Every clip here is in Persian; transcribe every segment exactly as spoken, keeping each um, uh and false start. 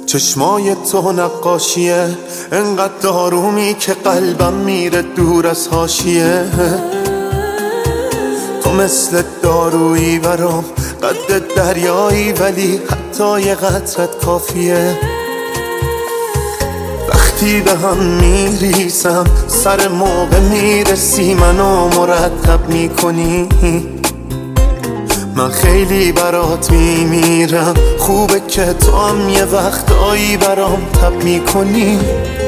چشمای تو نقاشیه، انقدر آرومی که قلبم میره دور از حاشیه. تو مثل دارویی برام، قد دریایی ولی حتی یه قطرت کافیه. وقتی به هم میریسم سر موقع میرسی، منو مرتب میکنی. من خیلی برات میمیرم، خوبه که تو هم یه وقتایی برام تب میکنی.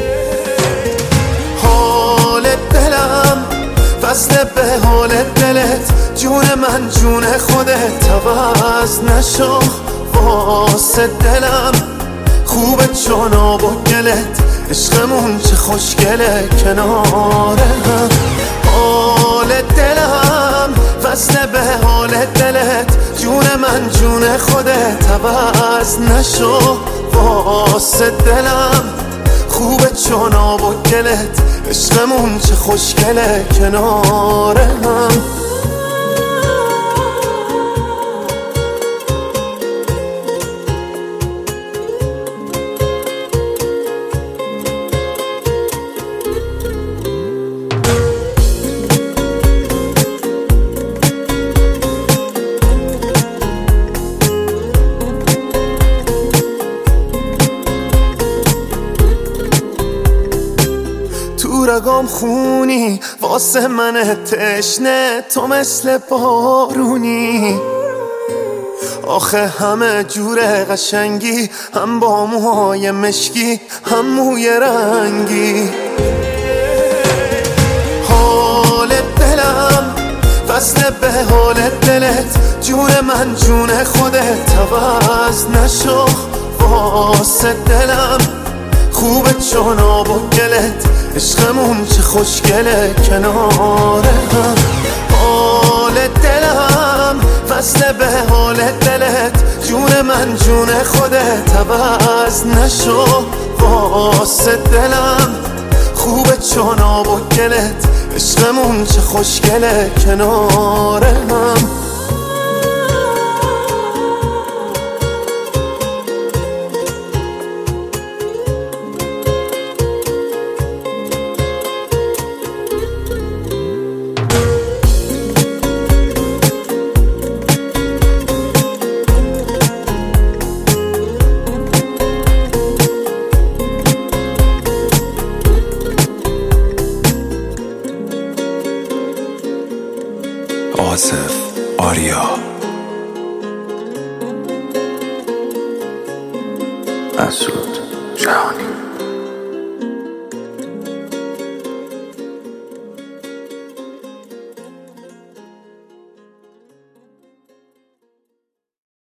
حال دلم وصله به حال دلت، جون من جون خودت، عوض نشو واسه دلم. خوبه چون آب و گلت، عشقمون چه خوشگله کنار هم. حال دلم وصله به حال دلت، جون من جون خودت، عوض نشو واسه دلم. خوبه چون آب و گلت، عشقمون چه خوشگله کنار هم. تو رگام خونی واسه من تشنه، تو مثل بارونی. آخه همه جور قشنگی، هم با موهای مشکی هم موی رنگی. حال دلم وصله به حال دلت، جون من جون خودت، عوض نشو واسه دلم. خوبه چون آب و گلت، عشقمون چه خوشگله کنار هم. حال دلم وصله به حال دلت، جون من جون خودت، عوض نشو واسه دلم. خوبه چون آب و گلت، عشقمون چه خوشگله کنار هم. آصف آریا مسعود جهانی.